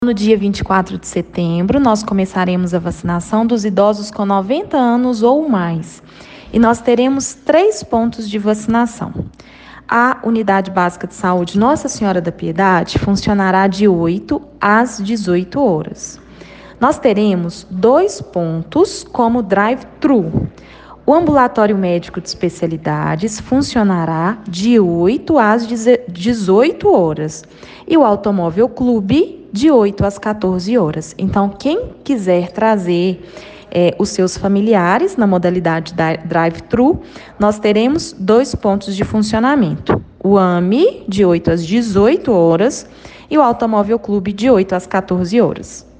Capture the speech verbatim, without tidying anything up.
No dia vinte e quatro de setembro, nós começaremos a vacinação dos idosos com noventa anos ou mais. E nós teremos três pontos de vacinação. A Unidade Básica de Saúde Nossa Senhora da Piedade funcionará de oito às dezoito horas. Nós teremos dois pontos como drive-thru. O ambulatório médico de especialidades funcionará de oito às dezoito horas e o automóvel clube de oito às quatorze horas. Então, quem quiser trazer é, os seus familiares na modalidade drive-thru, nós teremos dois pontos de funcionamento. O A M E de oito às dezoito horas e o automóvel clube de oito às quatorze horas.